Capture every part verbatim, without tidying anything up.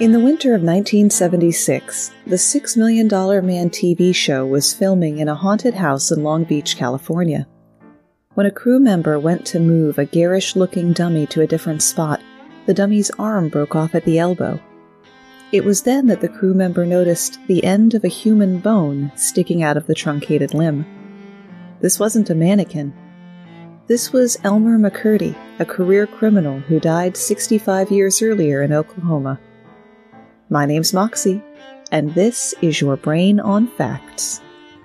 In the winter of nineteen seventy-six, the Six Million Dollar Man T V show was filming in a haunted house in Long Beach, California. When a crew member went to move a garish-looking dummy to a different spot, the dummy's arm broke off at the elbow. It was then that the crew member noticed the end of a human bone sticking out of the truncated limb. This wasn't a mannequin. This was Elmer McCurdy, a career criminal who died sixty-five years earlier in Oklahoma. My name's Moxie, and this is your Brain on Facts.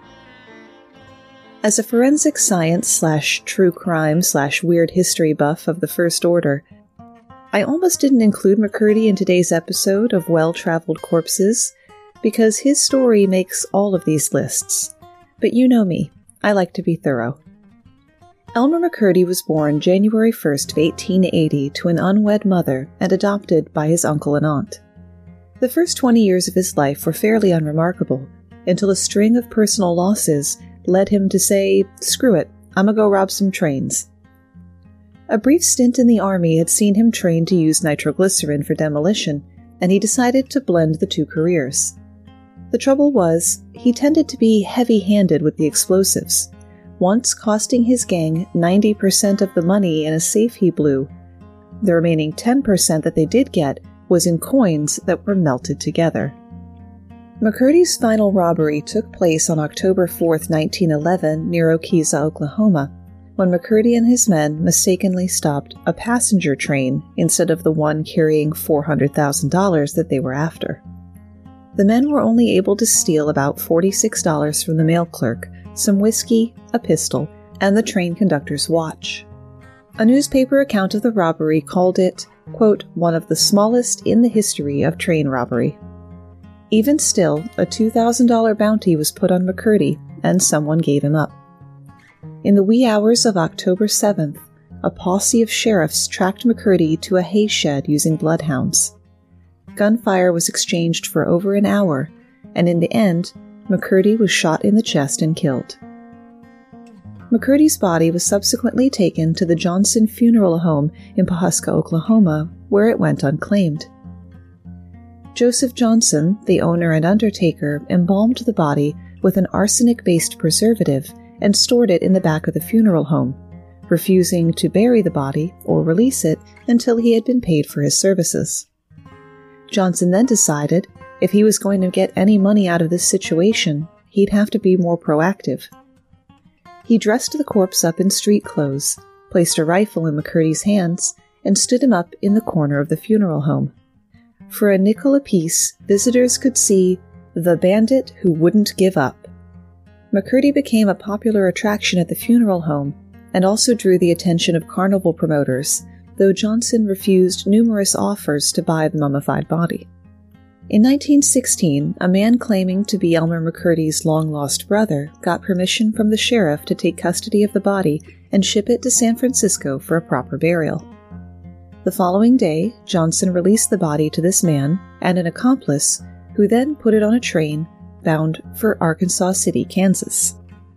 As a forensic science slash true crime slash weird history buff of the first order, I almost didn't include McCurdy in today's episode of Well-Traveled Corpses, because his story makes all of these lists. But you know me, I like to be thorough. Elmer McCurdy was born January first of eighteen eighty to an unwed mother and adopted by his uncle and aunt. The first twenty years of his life were fairly unremarkable, until a string of personal losses led him to say, "Screw it, I'ma go rob some trains." A brief stint in the army had seen him trained to use nitroglycerin for demolition, and he decided to blend the two careers. The trouble was, he tended to be heavy-handed with the explosives, once costing his gang ninety percent of the money in a safe he blew. The remaining ten percent that they did get was in coins that were melted together. McCurdy's final robbery took place on October fourth, nineteen eleven, near Okeeza, Oklahoma, when McCurdy and his men mistakenly stopped a passenger train instead of the one carrying four hundred thousand dollars that they were after. The men were only able to steal about forty-six dollars from the mail clerk, some whiskey, a pistol, and the train conductor's watch. A newspaper account of the robbery called it, quote, one of the smallest in the history of train robbery. Even still, a two thousand dollars bounty was put on McCurdy, and someone gave him up. In the wee hours of October seventh, a posse of sheriffs tracked McCurdy to a hay shed using bloodhounds. Gunfire was exchanged for over an hour, and in the end, McCurdy was shot in the chest and killed. McCurdy's body was subsequently taken to the Johnson Funeral Home in Pawhuska, Oklahoma, where it went unclaimed. Joseph Johnson, the owner and undertaker, embalmed the body with an arsenic-based preservative and stored it in the back of the funeral home, refusing to bury the body or release it until he had been paid for his services. Johnson then decided if he was going to get any money out of this situation, he'd have to be more proactive. He dressed the corpse up in street clothes, placed a rifle in McCurdy's hands, and stood him up in the corner of the funeral home. For a nickel apiece, visitors could see the bandit who wouldn't give up. McCurdy became a popular attraction at the funeral home and also drew the attention of carnival promoters, though Johnson refused numerous offers to buy the mummified body. In nineteen sixteen, a man claiming to be Elmer McCurdy's long-lost brother got permission from the sheriff to take custody of the body and ship it to San Francisco for a proper burial. The following day, Johnson released the body to this man and an accomplice, who then put it on a train bound for Arkansas City, Kansas.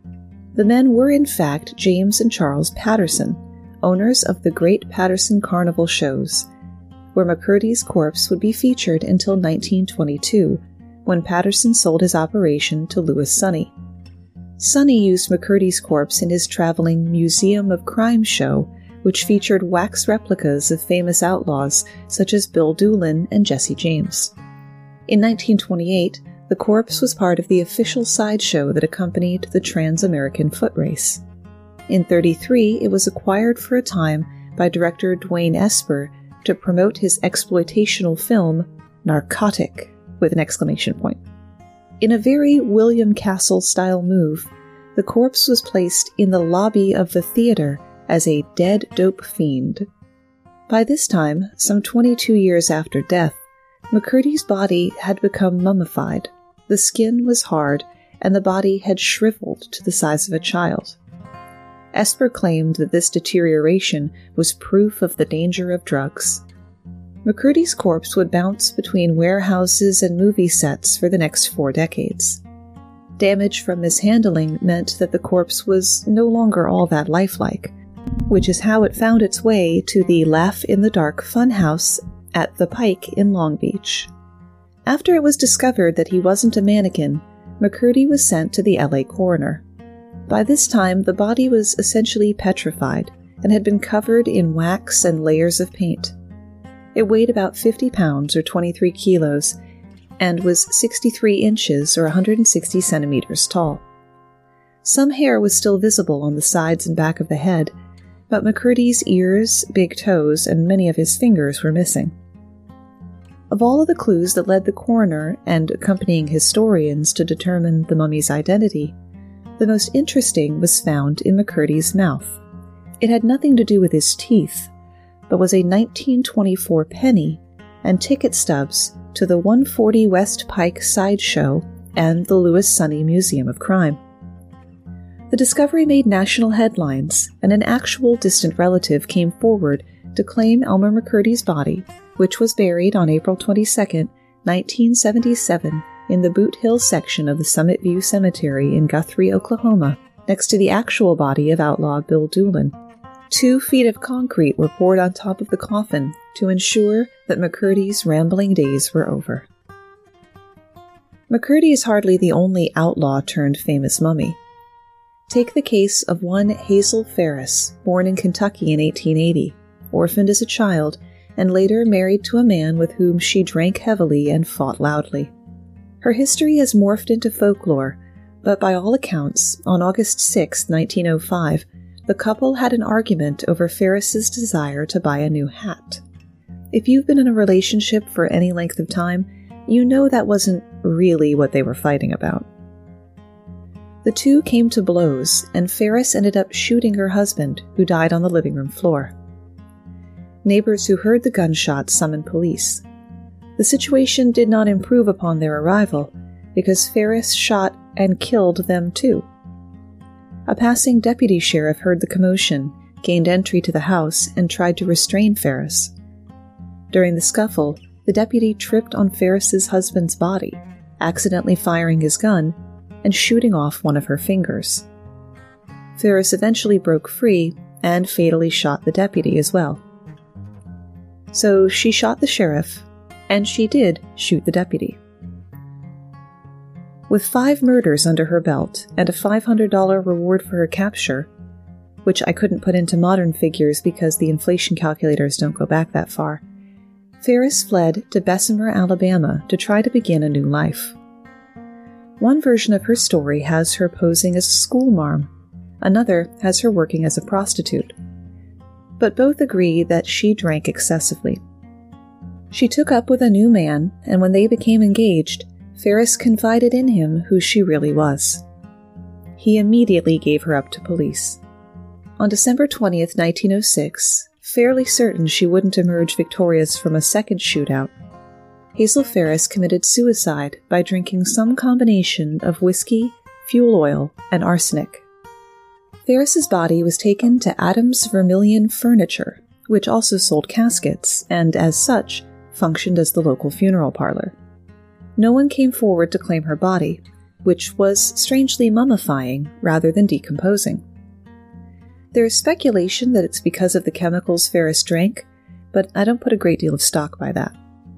The men were in fact James and Charles Patterson, owners of the Great Patterson Carnival shows, where McCurdy's corpse would be featured until nineteen twenty-two, when Patterson sold his operation to Louis Sonny. Sonny used McCurdy's corpse in his traveling Museum of Crime show, which featured wax replicas of famous outlaws such as Bill Doolin and Jesse James. In nineteen twenty-eight, the corpse was part of the official sideshow that accompanied the Trans-American Foot Race. In thirty-three, it was acquired for a time by director Dwayne Esper to promote his exploitational film, Narcotic, with an exclamation point. In a very William Castle-style move, the corpse was placed in the lobby of the theater as a dead dope fiend. By this time, some twenty-two years after death, McCurdy's body had become mummified. The skin was hard, and the body had shriveled to the size of a child. Esper claimed that this deterioration was proof of the danger of drugs. McCurdy's corpse would bounce between warehouses and movie sets for the next four decades. Damage from mishandling meant that the corpse was no longer all that lifelike, which is how it found its way to the Laugh in the Dark Funhouse at the Pike in Long Beach. After it was discovered that he wasn't a mannequin, McCurdy was sent to the L A coroner. By this time, the body was essentially petrified and had been covered in wax and layers of paint. It weighed about fifty pounds or twenty-three kilos and was sixty-three inches or one hundred sixty centimeters tall. Some hair was still visible on the sides and back of the head, but McCurdy's ears, big toes, and many of his fingers were missing. Of all of the clues that led the coroner and accompanying historians to determine the mummy's identity, the most interesting was found in McCurdy's mouth. It had nothing to do with his teeth, but was a nineteen twenty-four penny and ticket stubs to the one forty West Pike Sideshow and the Louis Sonny Museum of Crime. The discovery made national headlines, and an actual distant relative came forward to claim Elmer McCurdy's body, which was buried on April twenty-second, nineteen seventy-seven, in the Boot Hill section of the Summit View Cemetery in Guthrie, Oklahoma, next to the actual body of outlaw Bill Doolin. Two feet of concrete were poured on top of the coffin to ensure that McCurdy's rambling days were over. McCurdy is hardly the only outlaw turned famous mummy. Take the case of one Hazel Ferris, born in Kentucky in eighteen eighty, orphaned as a child, and later married to a man with whom she drank heavily and fought loudly. Her history has morphed into folklore, but by all accounts, on August sixth, nineteen oh five, the couple had an argument over Ferris's desire to buy a new hat. If you've been in a relationship for any length of time, you know that wasn't really what they were fighting about. The two came to blows, and Ferris ended up shooting her husband, who died on the living room floor. Neighbors who heard the gunshots summoned police. The situation did not improve upon their arrival, because Ferris shot and killed them too. A passing deputy sheriff heard the commotion, gained entry to the house, and tried to restrain Ferris. During the scuffle, the deputy tripped on Ferris's husband's body, accidentally firing his gun and shooting off one of her fingers. Ferris eventually broke free and fatally shot the deputy as well. So she shot the sheriff, and she did shoot the deputy. With five murders under her belt and a five hundred dollars reward for her capture, which I couldn't put into modern figures because the inflation calculators don't go back that far, Ferris fled to Bessemer, Alabama to try to begin a new life. One version of her story has her posing as a schoolmarm, another has her working as a prostitute. But both agree that she drank excessively. She took up with a new man, and when they became engaged, Ferris confided in him who she really was. He immediately gave her up to police. On December twentieth, nineteen oh six, fairly certain she wouldn't emerge victorious from a second shootout, Hazel Ferris committed suicide by drinking some combination of whiskey, fuel oil, and arsenic. Ferris's body was taken to Adams Vermilion Furniture, which also sold caskets, and as such, functioned as the local funeral parlor. No one came forward to claim her body, which was strangely mummifying rather than decomposing. There is speculation that it's because of the chemicals Ferris drank, but I don't put a great deal of stock by that.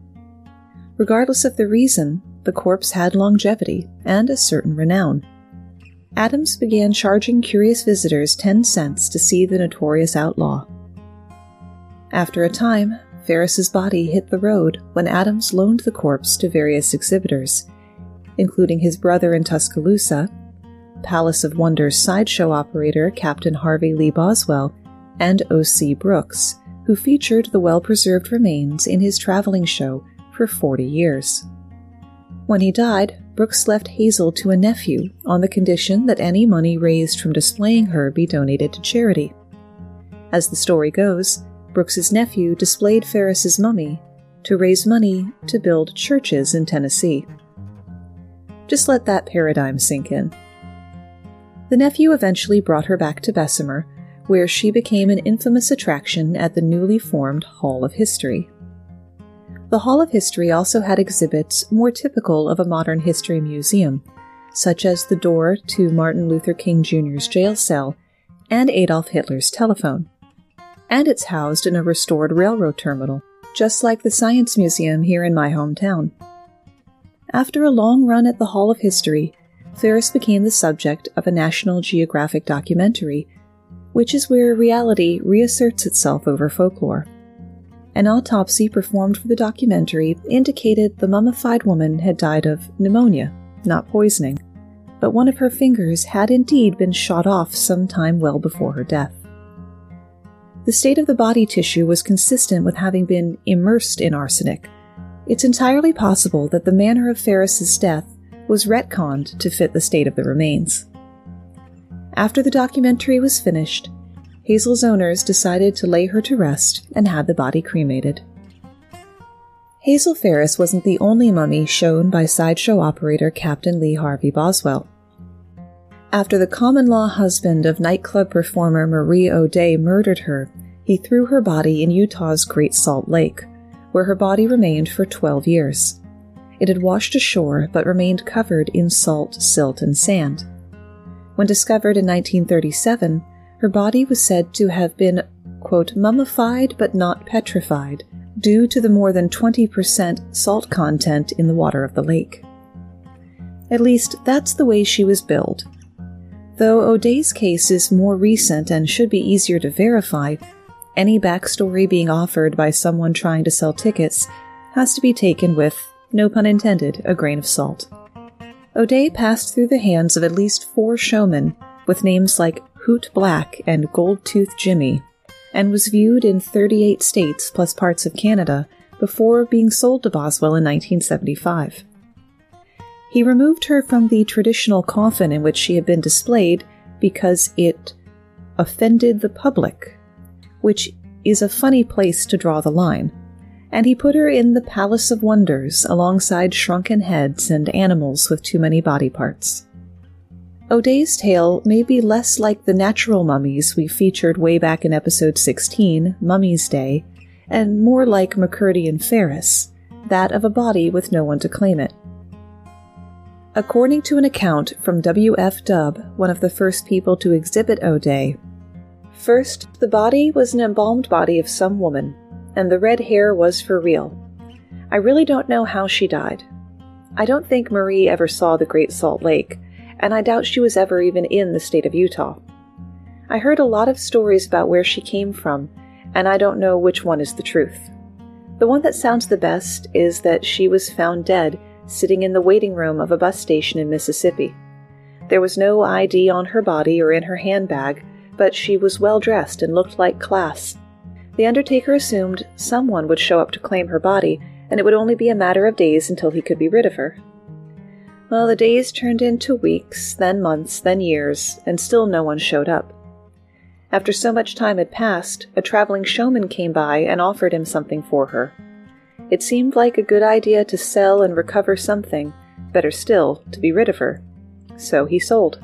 Regardless of the reason, the corpse had longevity and a certain renown. Adams began charging curious visitors ten cents to see the notorious outlaw. After a time, Ferris's body hit the road when Adams loaned the corpse to various exhibitors, including his brother in Tuscaloosa, Palace of Wonders sideshow operator Captain Harvey Lee Boswell, and O C Brooks, who featured the well-preserved remains in his traveling show for forty years. When he died, Brooks left Hazel to a nephew on the condition that any money raised from displaying her be donated to charity. As the story goes, Brooks's nephew displayed Ferris's mummy to raise money to build churches in Tennessee. Just let that paradigm sink in. The nephew eventually brought her back to Bessemer, where she became an infamous attraction at the newly formed Hall of History. The Hall of History also had exhibits more typical of a modern history museum, such as the door to Martin Luther King Junior's jail cell and Adolf Hitler's telephone. And it's housed in a restored railroad terminal, just like the Science Museum here in my hometown. After a long run at the Hall of History, Ferris became the subject of a National Geographic documentary, which is where reality reasserts itself over folklore. An autopsy performed for the documentary indicated the mummified woman had died of pneumonia, not poisoning, but one of her fingers had indeed been shot off some time well before her death. The state of the body tissue was consistent with having been immersed in arsenic. It's entirely possible that the manner of Ferris's death was retconned to fit the state of the remains. After the documentary was finished, Hazel's owners decided to lay her to rest and had the body cremated. Hazel Ferris wasn't the only mummy shown by sideshow operator Captain Lee Harvey Boswell. After the common-law husband of nightclub performer Marie O'Day murdered her, he threw her body in Utah's Great Salt Lake, where her body remained for twelve years. It had washed ashore but remained covered in salt, silt, and sand. When discovered in nineteen thirty-seven, her body was said to have been, quote, mummified but not petrified, due to the more than twenty percent salt content in the water of the lake. At least, that's the way she was billed. Though O'Day's case is more recent and should be easier to verify, any backstory being offered by someone trying to sell tickets has to be taken with, no pun intended, a grain of salt. O'Day passed through the hands of at least four showmen with names like Hoot Black and Gold Tooth Jimmy, and was viewed in thirty-eight states plus parts of Canada before being sold to Boswell in nineteen seventy-five. He removed her from the traditional coffin in which she had been displayed because it offended the public, which is a funny place to draw the line, and he put her in the Palace of Wonders alongside shrunken heads and animals with too many body parts. O'Day's tale may be less like the natural mummies we featured way back in episode sixteen, Mummy's Day, and more like McCurdy and Ferris, that of a body with no one to claim it. According to an account from W F Dub, one of the first people to exhibit O'Day, first, the body was an embalmed body of some woman, and the red hair was for real. I really don't know how she died. I don't think Marie ever saw the Great Salt Lake, and I doubt she was ever even in the state of Utah. I heard a lot of stories about where she came from, and I don't know which one is the truth. The one that sounds the best is that she was found dead sitting in the waiting room of a bus station in Mississippi. There was no I D on her body or in her handbag, but she was well dressed and looked like class. The undertaker assumed someone would show up to claim her body, and it would only be a matter of days until he could be rid of her. Well, the days turned into weeks, then months, then years, and still no one showed up. After so much time had passed, a traveling showman came by and offered him something for her. It seemed like a good idea to sell and recover something, better still, to be rid of her. So he sold.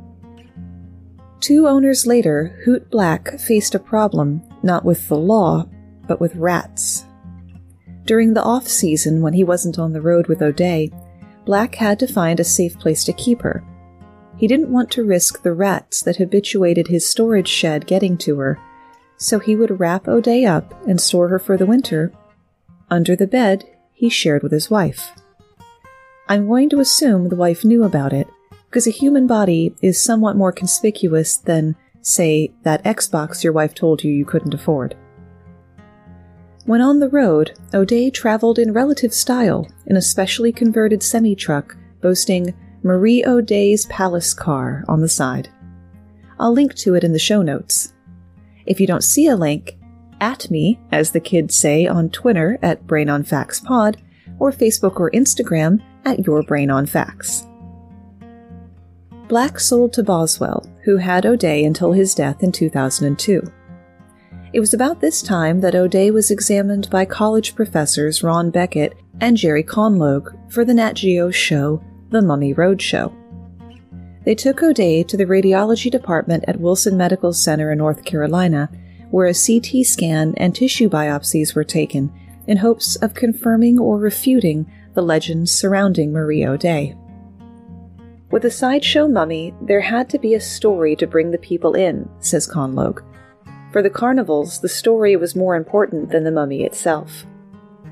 Two owners later, Hoot Black faced a problem, not with the law, but with rats. During the off-season, when he wasn't on the road with O'Day, Black had to find a safe place to keep her. He didn't want to risk the rats that habituated his storage shed getting to her, so he would wrap O'Day up and store her for the winter under the bed he shared with his wife. I'm going to assume the wife knew about it, because a human body is somewhat more conspicuous than, say, that Xbox your wife told you you couldn't afford. When on the road, O'Day traveled in relative style in a specially converted semi-truck boasting Marie O'Day's Palace Car on the side. I'll link to it in the show notes. If you don't see a link, at me, as the kids say on Twitter at BrainOnFactsPod, or Facebook or Instagram at YourBrainOnFacts. Black sold to Boswell, who had O'Day until his death in two thousand two. It was about this time that O'Day was examined by college professors Ron Beckett and Jerry Conlogue for the Nat Geo show The Mummy Roadshow. They took O'Day to the radiology department at Wilson Medical Center in North Carolina, where a C T scan and tissue biopsies were taken in hopes of confirming or refuting the legends surrounding Marie O'Day. With a sideshow mummy, there had to be a story to bring the people in, says Conlogue. For the carnivals, the story was more important than the mummy itself.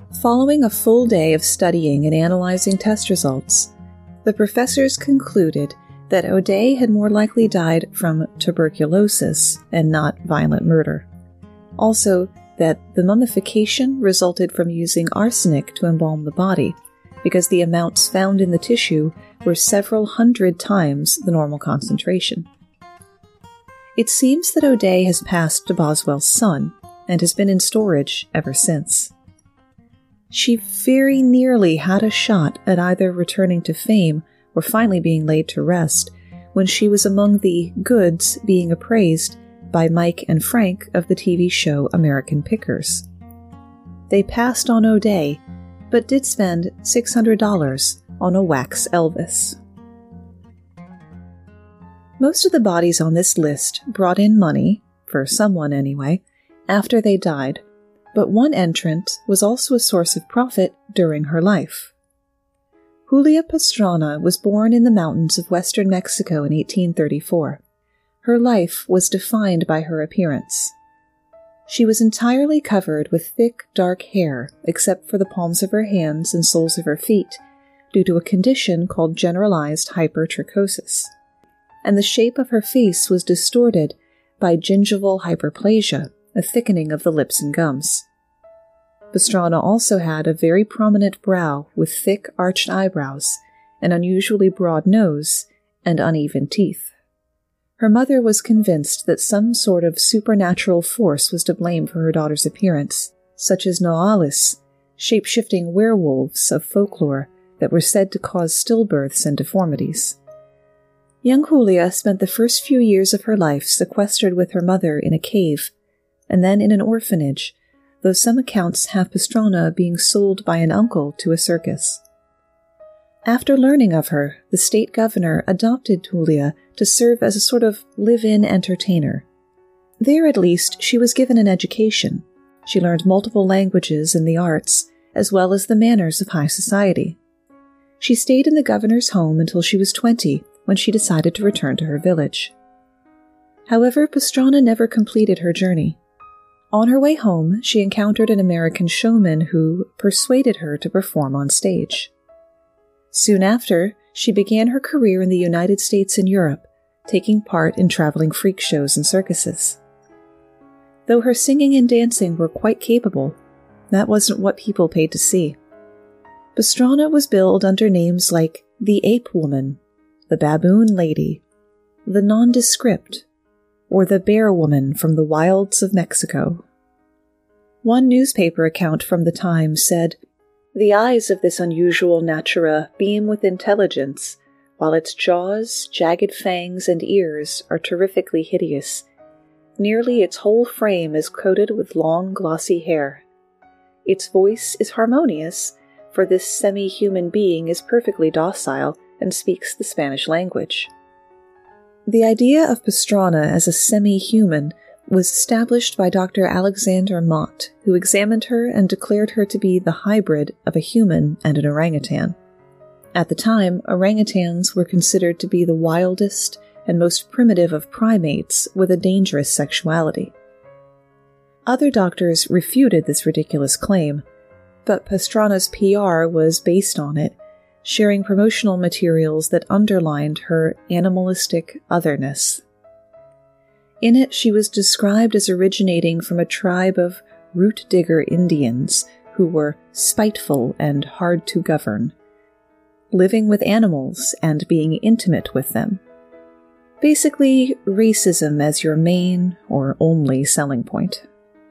Following a full day of studying and analyzing test results, the professors concluded that O'Day had more likely died from tuberculosis and not violent murder. Also, that the mummification resulted from using arsenic to embalm the body, because the amounts found in the tissue were several hundred times the normal concentration. It seems that O'Day has passed to Boswell's son, and has been in storage ever since. She very nearly had a shot at either returning to fame or finally being laid to rest when she was among the goods being appraised by Mike and Frank of the T V show American Pickers. They passed on O'Day, but did spend six hundred dollars on a wax Elvis. Most of the bodies on this list brought in money, for someone anyway, after they died, but one entrant was also a source of profit during her life. Julia Pastrana was born in the mountains of western Mexico in eighteen thirty-four. Her life was defined by her appearance. She was entirely covered with thick, dark hair, except for the palms of her hands and soles of her feet, due to a condition called generalized hypertrichosis. And the shape of her face was distorted by gingival hyperplasia, a thickening of the lips and gums. Pastrana also had a very prominent brow with thick, arched eyebrows, an unusually broad nose, and uneven teeth. Her mother was convinced that some sort of supernatural force was to blame for her daughter's appearance, such as Noolis, shape-shifting werewolves of folklore that were said to cause stillbirths and deformities. Young Julia spent the first few years of her life sequestered with her mother in a cave, and then in an orphanage, though some accounts have Pastrana being sold by an uncle to a circus. After learning of her, the state governor adopted Julia to serve as a sort of live-in entertainer. There, at least, she was given an education. She learned multiple languages and the arts, as well as the manners of high society. She stayed in the governor's home until she was twenty, when she decided to return to her village. However, Pastrana never completed her journey. On her way home, she encountered an American showman who persuaded her to perform on stage. Soon after, she began her career in the United States and Europe, taking part in traveling freak shows and circuses. Though her singing and dancing were quite capable, that wasn't what people paid to see. Pastrana was billed under names like the Ape Woman, the Baboon Lady, the Nondescript, or the Bear Woman from the wilds of Mexico. One newspaper account from the time said, "The eyes of this unusual natura beam with intelligence, while its jaws, jagged fangs, and ears are terrifically hideous. Nearly its whole frame is coated with long, glossy hair. Its voice is harmonious, for this semi-human being is perfectly docile and speaks the Spanish language." The idea of Pastrana as a semi-human was established by Doctor Alexander Mott, who examined her and declared her to be the hybrid of a human and an orangutan. At the time, orangutans were considered to be the wildest and most primitive of primates with a dangerous sexuality. Other doctors refuted this ridiculous claim, but Pastrana's P R was based on it, sharing promotional materials that underlined her animalistic otherness. In it, she was described as originating from a tribe of root-digger Indians who were spiteful and hard to govern, living with animals and being intimate with them. Basically, racism as your main or only selling point.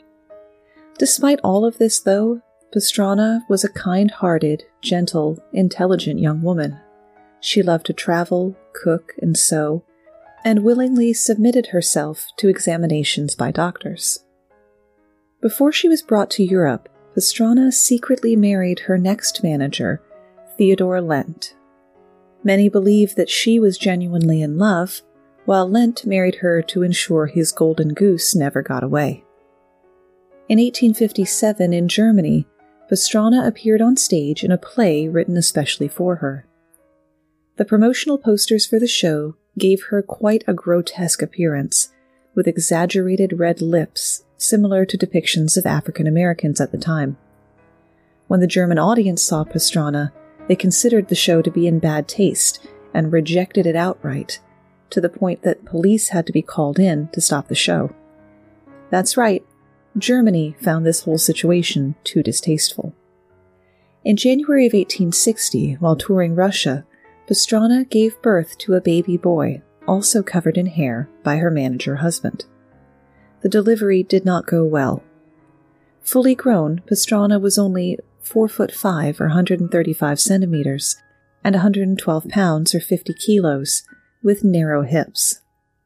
Despite all of this, though, Pastrana was a kind-hearted, gentle, intelligent young woman. She loved to travel, cook, and sew, and willingly submitted herself to examinations by doctors. Before she was brought to Europe, Pastrana secretly married her next manager, Theodore Lent. Many believe that she was genuinely in love, while Lent married her to ensure his golden goose never got away. In eighteen fifty-seven, in Germany, Pastrana appeared on stage in a play written especially for her. The promotional posters for the show gave her quite a grotesque appearance, with exaggerated red lips, similar to depictions of African Americans at the time. When the German audience saw Pastrana, they considered the show to be in bad taste and rejected it outright, to the point that police had to be called in to stop the show. That's right, Germany found this whole situation too distasteful. In January of eighteen sixty, while touring Russia, Pastrana gave birth to a baby boy, also covered in hair, by her manager husband. The delivery did not go well. Fully grown, Pastrana was only four foot five or one hundred thirty-five centimeters and one hundred twelve pounds or fifty kilos, with narrow hips.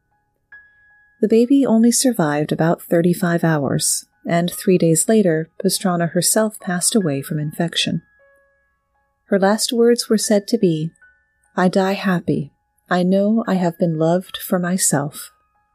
The baby only survived about thirty-five hours, and three days later, Pastrana herself passed away from infection. Her last words were said to be, "I die happy. I know I have been loved for myself."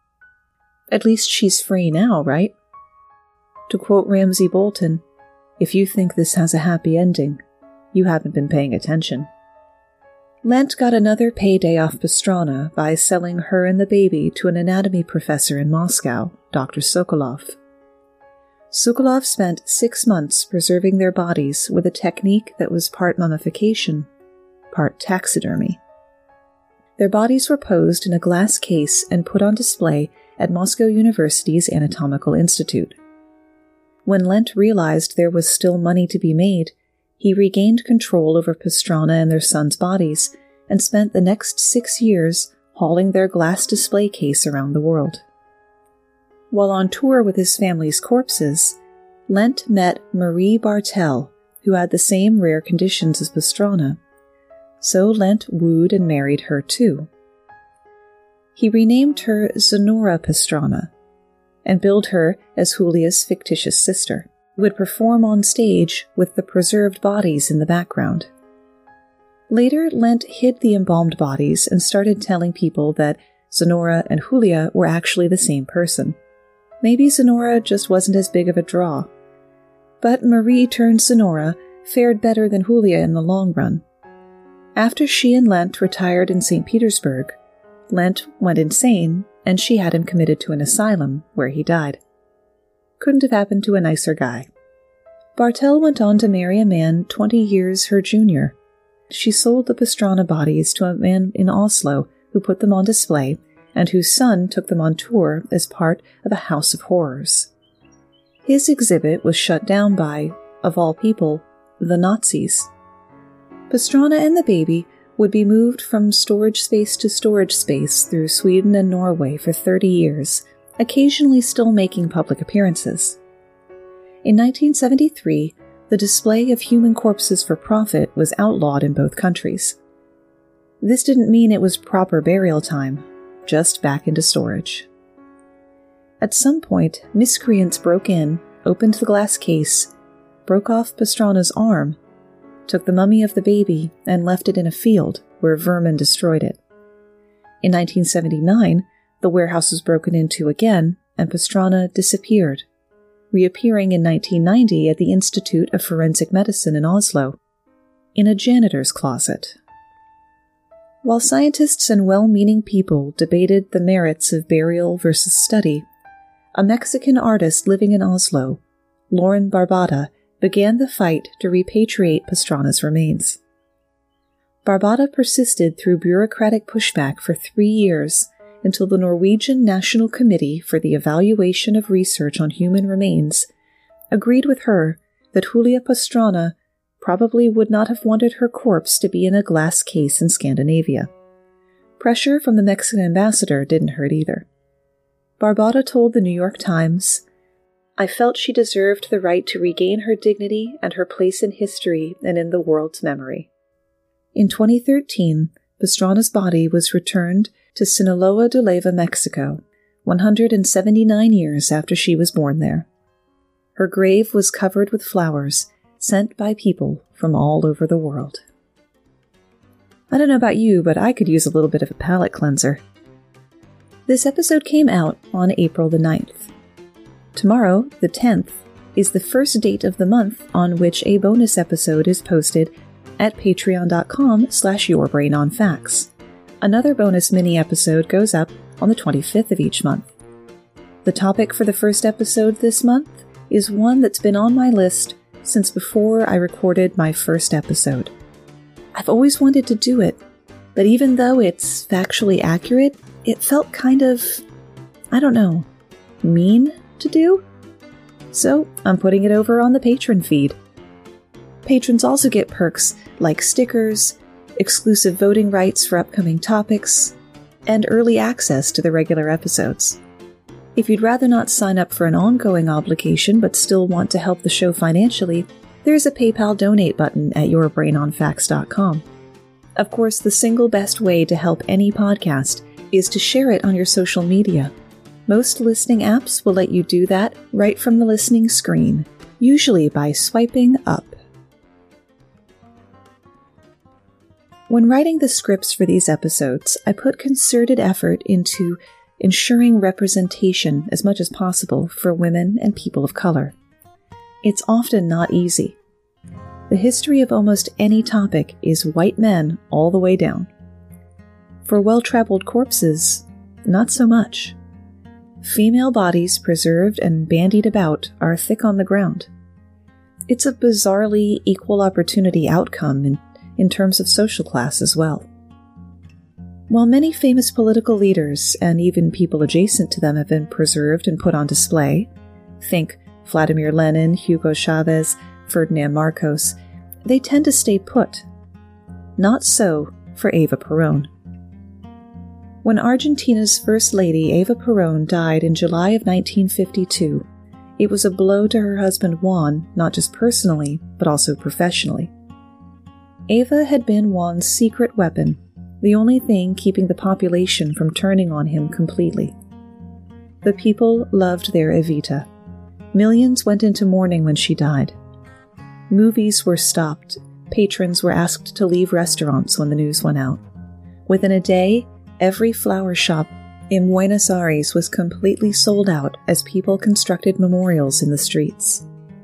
At least she's free now, right? To quote Ramsay Bolton, "If you think this has a happy ending, you haven't been paying attention." Lent got another payday off Pastrana by selling her and the baby to an anatomy professor in Moscow, Doctor Sokolov. Sokolov spent six months preserving their bodies with a technique that was part mummification, part taxidermy. Their bodies were posed in a glass case and put on display at Moscow University's Anatomical Institute. When Lent realized there was still money to be made, he regained control over Pastrana and their sons' bodies and spent the next six years hauling their glass display case around the world. While on tour with his family's corpses, Lent met Marie Bartel, who had the same rare conditions as Pastrana, so Lent wooed and married her too. He renamed her Zenora Pastrana and billed her as Julia's fictitious sister, who would perform on stage with the preserved bodies in the background. Later, Lent hid the embalmed bodies and started telling people that Zenora and Julia were actually the same person. Maybe Zenora just wasn't as big of a draw. But Marie turned Zenora fared better than Julia in the long run. After she and Lent retired in Saint Petersburg, Lent went insane and she had him committed to an asylum where he died. Couldn't have happened to a nicer guy. Bartel went on to marry a man twenty years her junior. She sold the Pastrana bodies to a man in Oslo who put them on display and whose son took them on tour as part of a house of horrors. His exhibit was shut down by, of all people, the Nazis. Pastrana and the baby would be moved from storage space to storage space through Sweden and Norway for thirty years, occasionally still making public appearances. In nineteen seventy-three, the display of human corpses for profit was outlawed in both countries. This didn't mean it was proper burial time, just back into storage. At some point, miscreants broke in, opened the glass case, broke off Pastrana's arm, took the mummy of the baby, and left it in a field where vermin destroyed it. In nineteen seventy-nine, the warehouse was broken into again, and Pastrana disappeared, reappearing in nineteen ninety at the Institute of Forensic Medicine in Oslo, in a janitor's closet. While scientists and well-meaning people debated the merits of burial versus study, a Mexican artist living in Oslo, Lauren Barbata, began the fight to repatriate Pastrana's remains. Barbata persisted through bureaucratic pushback for three years until the Norwegian National Committee for the Evaluation of Research on Human Remains agreed with her that Julia Pastrana probably would not have wanted her corpse to be in a glass case in Scandinavia. Pressure from the Mexican ambassador didn't hurt either. Barbata told the New York Times, "I felt she deserved the right to regain her dignity and her place in history and in the world's memory." In twenty thirteen, Pastrana's body was returned to Sinaloa de Leyva, Mexico, one hundred seventy-nine years after she was born there. Her grave was covered with flowers sent by people from all over the world. I don't know about you, but I could use a little bit of a palate cleanser. This episode came out on April the ninth. Tomorrow, the tenth, is the first date of the month on which a bonus episode is posted at patreon.com slash yourbrainonfacts. Another bonus mini-episode goes up on the twenty-fifth of each month. The topic for the first episode this month is one that's been on my list since before I recorded my first episode. I've always wanted to do it, but even though it's factually accurate, it felt kind of, I don't know, mean to do? So I'm putting it over on the Patreon feed. Patrons also get perks like stickers, exclusive voting rights for upcoming topics, and early access to the regular episodes. If you'd rather not sign up for an ongoing obligation but still want to help the show financially, there's a PayPal donate button at your brain on facts dot com. Of course, the single best way to help any podcast is to share it on your social media. Most listening apps will let you do that right from the listening screen, usually by swiping up. When writing the scripts for these episodes, I put concerted effort into ensuring representation as much as possible for women and people of color. It's often not easy. The history of almost any topic is white men all the way down. For well-traveled corpses, not so much. Female bodies preserved and bandied about are thick on the ground. It's a bizarrely equal opportunity outcome in, in terms of social class as well. While many famous political leaders and even people adjacent to them have been preserved and put on display, think Vladimir Lenin, Hugo Chavez, Ferdinand Marcos, they tend to stay put. Not so for Eva Perón. When Argentina's First Lady Eva Perón died in July of nineteen fifty-two, it was a blow to her husband Juan, not just personally, but also professionally. Eva had been Juan's secret weapon, the only thing keeping the population from turning on him completely. The people loved their Evita. Millions went into mourning when she died. Movies were stopped. Patrons were asked to leave restaurants when the news went out. Within a day, every flower shop in Buenos Aires was completely sold out as people constructed memorials in the streets.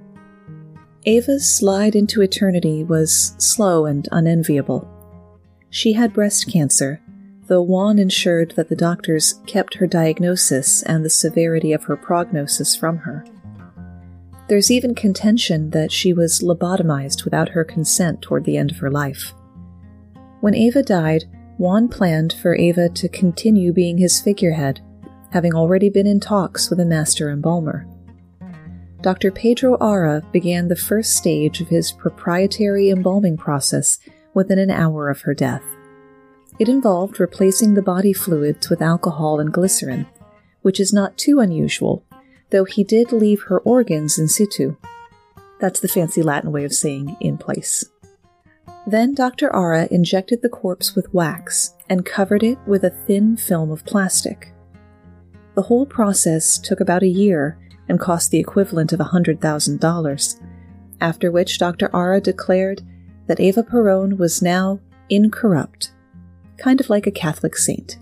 Eva's slide into eternity was slow and unenviable. She had breast cancer, though Juan ensured that the doctors kept her diagnosis and the severity of her prognosis from her. There's even contention that she was lobotomized without her consent toward the end of her life. When Eva died, Juan planned for Eva to continue being his figurehead, having already been in talks with a master embalmer. Doctor Pedro Ara began the first stage of his proprietary embalming process within an hour of her death. It involved replacing the body fluids with alcohol and glycerin, which is not too unusual, though he did leave her organs in situ. That's the fancy Latin way of saying in place. Then Doctor Ara injected the corpse with wax and covered it with a thin film of plastic. The whole process took about a year and cost the equivalent of one hundred thousand dollars, after which Doctor Ara declared that Eva Perón was now incorrupt, kind of like a Catholic saint.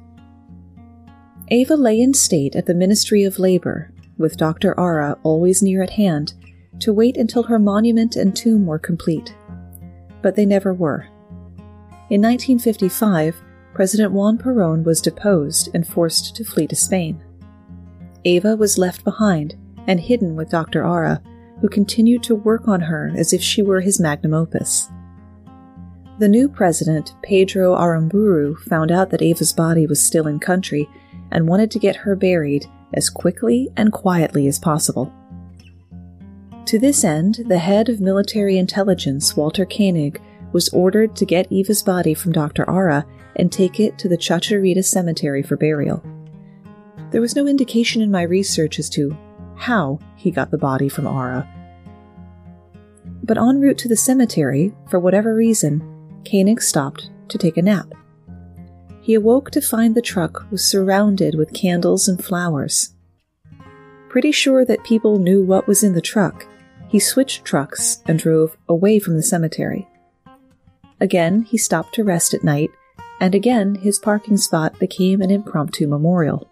Eva lay in state at the Ministry of Labor, with Doctor Ara always near at hand, to wait until her monument and tomb were complete. But they never were. In nineteen fifty-five, President Juan Perón was deposed and forced to flee to Spain. Eva was left behind and hidden with Doctor Ara, who continued to work on her as if she were his magnum opus. The new president, Pedro Aramburu, found out that Eva's body was still in country and wanted to get her buried as quickly and quietly as possible. To this end, the head of military intelligence, Walter Koenig, was ordered to get Eva's body from Doctor Ara and take it to the Chacharita Cemetery for burial. There was no indication in my research as to how he got the body from Ara. But en route to the cemetery, for whatever reason, Koenig stopped to take a nap. He awoke to find the truck was surrounded with candles and flowers. Pretty sure that people knew what was in the truck, he switched trucks and drove away from the cemetery. Again, he stopped to rest at night, and again his parking spot became an impromptu memorial.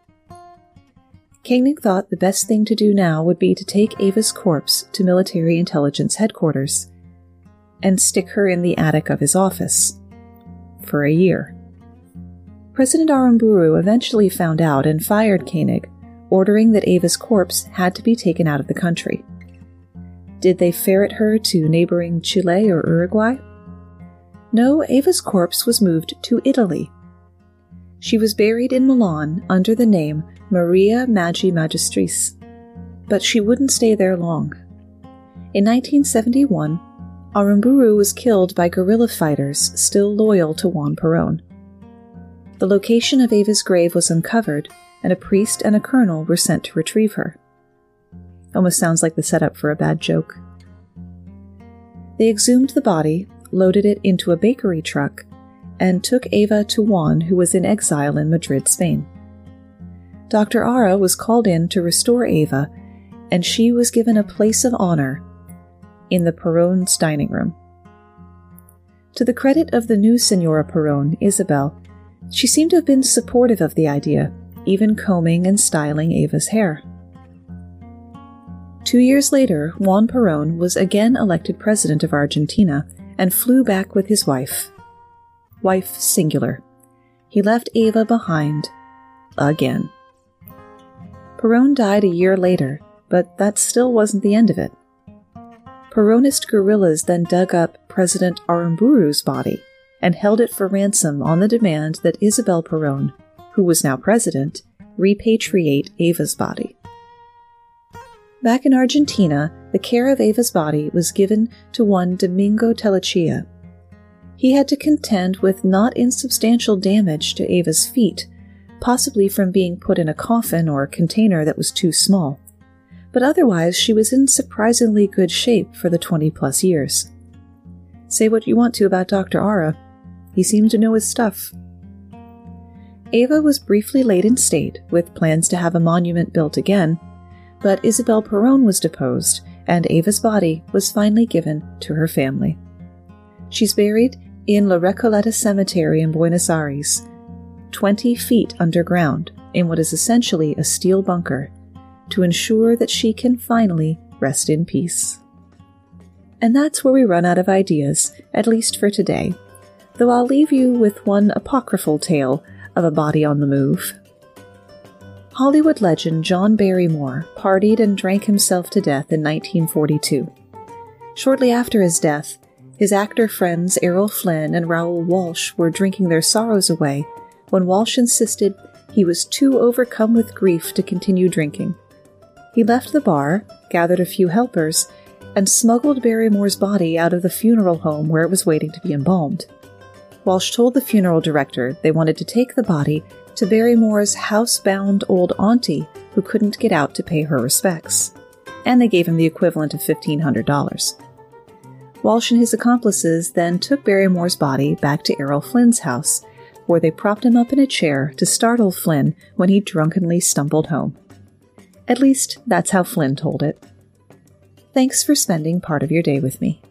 Koenig thought the best thing to do now would be to take Eva's corpse to military intelligence headquarters and stick her in the attic of his office for a year. President Aramburu eventually found out and fired Koenig, ordering that Eva's corpse had to be taken out of the country. Did they ferret her to neighboring Chile or Uruguay? No, Ava's corpse was moved to Italy. She was buried in Milan under the name Maria Maggi Magistris, but she wouldn't stay there long. In nineteen seventy-one, Aramburu was killed by guerrilla fighters still loyal to Juan Perón. The location of Ava's grave was uncovered, and a priest and a colonel were sent to retrieve her. Almost sounds like the setup for a bad joke. They exhumed the body, loaded it into a bakery truck, and took Ava to Juan, who was in exile in Madrid, Spain. Doctor Ara was called in to restore Ava, and she was given a place of honor in the Perón's dining room. To the credit of the new Senora Perón, Isabel, she seemed to have been supportive of the idea, even combing and styling Ava's hair. Two years later, Juan Perón was again elected president of Argentina and flew back with his wife. Wife singular. He left Ava behind. Again. Perón died a year later, but that still wasn't the end of it. Peronist guerrillas then dug up President Aramburu's body and held it for ransom on the demand that Isabel Perón, who was now president, repatriate Ava's body. Back in Argentina, the care of Ava's body was given to one Domingo Telechea. He had to contend with not insubstantial damage to Ava's feet, possibly from being put in a coffin or container that was too small. But otherwise she was in surprisingly good shape for the twenty-plus years. Say what you want to about Doctor Ara. He seemed to know his stuff. Ava was briefly laid in state, with plans to have a monument built again, but Isabel Perón was deposed, and Ava's body was finally given to her family. She's buried in La Recoleta Cemetery in Buenos Aires, twenty feet underground, in what is essentially a steel bunker, to ensure that she can finally rest in peace. And that's where we run out of ideas, at least for today, though I'll leave you with one apocryphal tale of a body on the move. Hollywood legend John Barrymore partied and drank himself to death in nineteen forty-two. Shortly after his death, his actor friends Errol Flynn and Raoul Walsh were drinking their sorrows away when Walsh insisted he was too overcome with grief to continue drinking. He left the bar, gathered a few helpers, and smuggled Barrymore's body out of the funeral home where it was waiting to be embalmed. Walsh told the funeral director they wanted to take the body to Barrymore's housebound old auntie who couldn't get out to pay her respects, and they gave him the equivalent of fifteen hundred dollars. Walsh and his accomplices then took Barrymore's body back to Errol Flynn's house, where they propped him up in a chair to startle Flynn when he drunkenly stumbled home. At least, that's how Flynn told it. Thanks for spending part of your day with me.